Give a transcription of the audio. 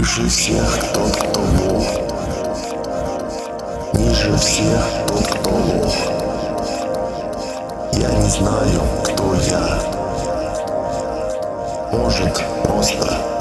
Выше всех тот, кто Бог. Ниже всех тот, кто лох. Я не знаю, кто я. Может, просто